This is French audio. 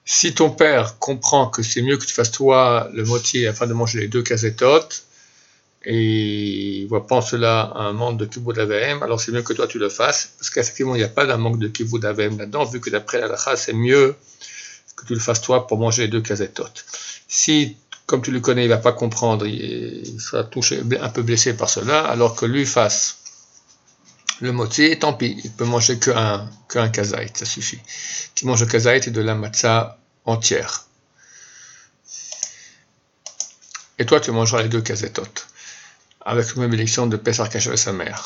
Si ton père comprend que c'est mieux que tu fasses toi le moti afin de manger les 2 kazetotes, et il voit pas en cela un manque de kibboud avem, alors c'est mieux que toi tu le fasses, parce qu'effectivement il n'y a pas d'un manque de kibboud avem là-dedans, vu que d'après la halakha c'est mieux que tu le fasses toi pour manger les 2 kazetotes. Si, comme tu le connais, il va pas comprendre, il sera touché, un peu blessé par cela, alors que lui fasse le moti, tant pis, il peut manger qu'un kazait, ça suffit. Qui mange le kazait et de la matzah entière. Et toi tu mangeras les 2 kazetotes, avec une bénédiction de Pessar Kasher et sa mère.